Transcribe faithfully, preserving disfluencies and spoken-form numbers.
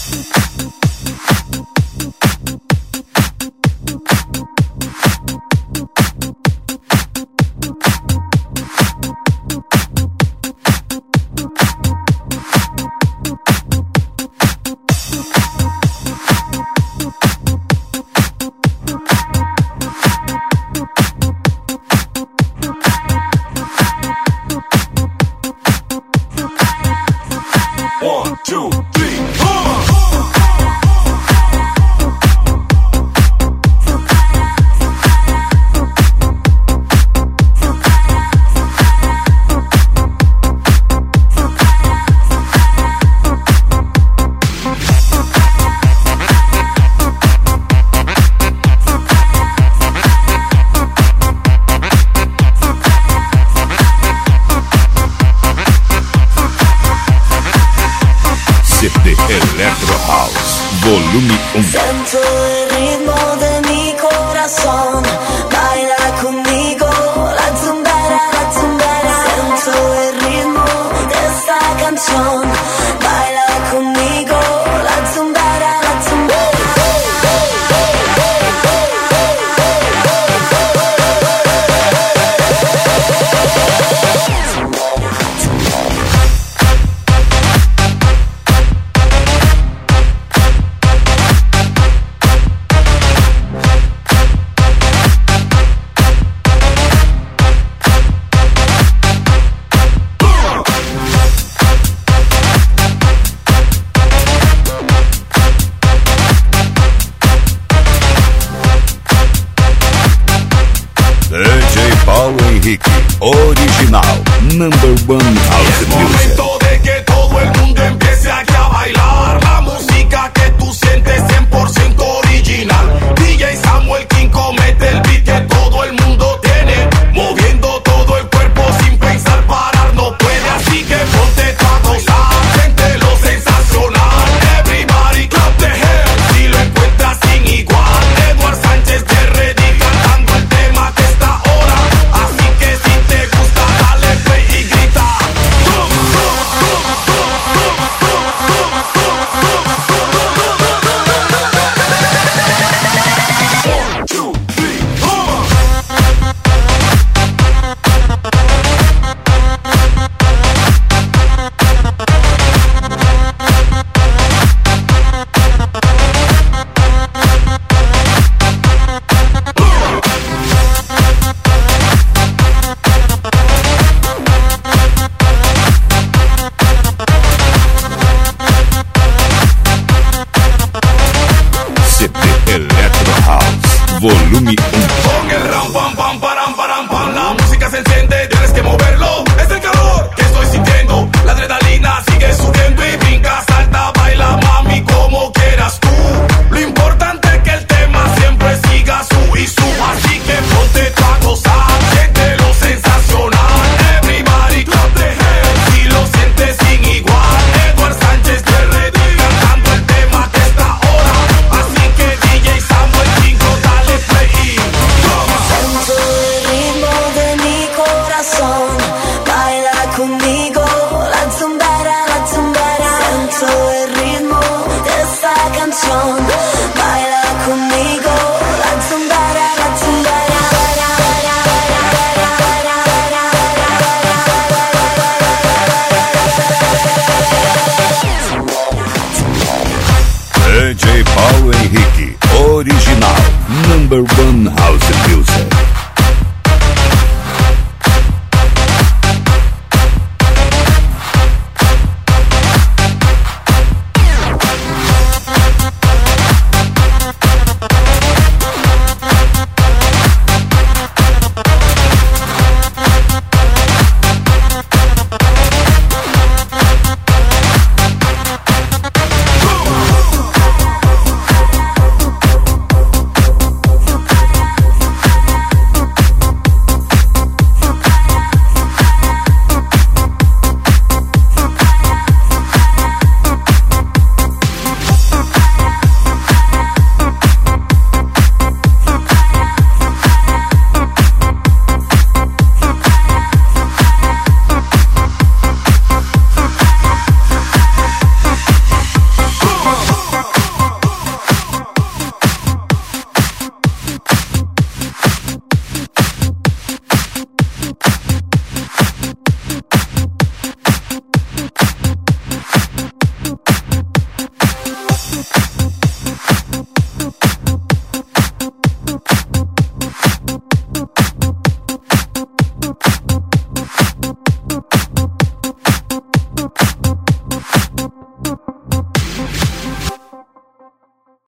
Electro House, volume uno. Sento el ritmo de mi corazón, baila conmigo, la zumbera, la zumbera. Sento el ritmo de esta canción, baila conmigo, la zumbera, la zumbera. Henrique, original, number one house music. Momento de que todo el mundo empiece aquí a bailar la música que tú sientes cien por ciento original. D J Samuel King comete el beat que todo el mundo tiene, moviendo todo el cuerpo sin pensar parar no puede, así que ponte tú a gozar, siente lo sensacional. Everybody clap the hands si lo encuentras sin igual. Eduard Sánchez de Reddy cantando el tema que está ahora, así que si te gusta dale play y grita. One, two, three, four. C D Electro House, volume uno. Con el ram pam pam param param pam, la música se enciende, tienes que moverlo. Es el calor que estoy sintiendo, la adrenalina sigue subiendo y brinca, salta, baila mami como quieras tú. Lo importante es que el tema siempre siga su y su, así que ponte tú a gozar, siente lo sensacional. Everybody clap the hands si lo sientes sin igual. Eduard Sánchez de Reddy cantando el tema que está ahora, así que D J Samuel King dale play y toma. Sento el ritmo de mi corazón, baila conmigo, la zumbera, la zumbera. Sento el ritmo de esta canción, baila conmigo, la zumbera, la zumbera. D J Paulo Henrique, original, number one house music.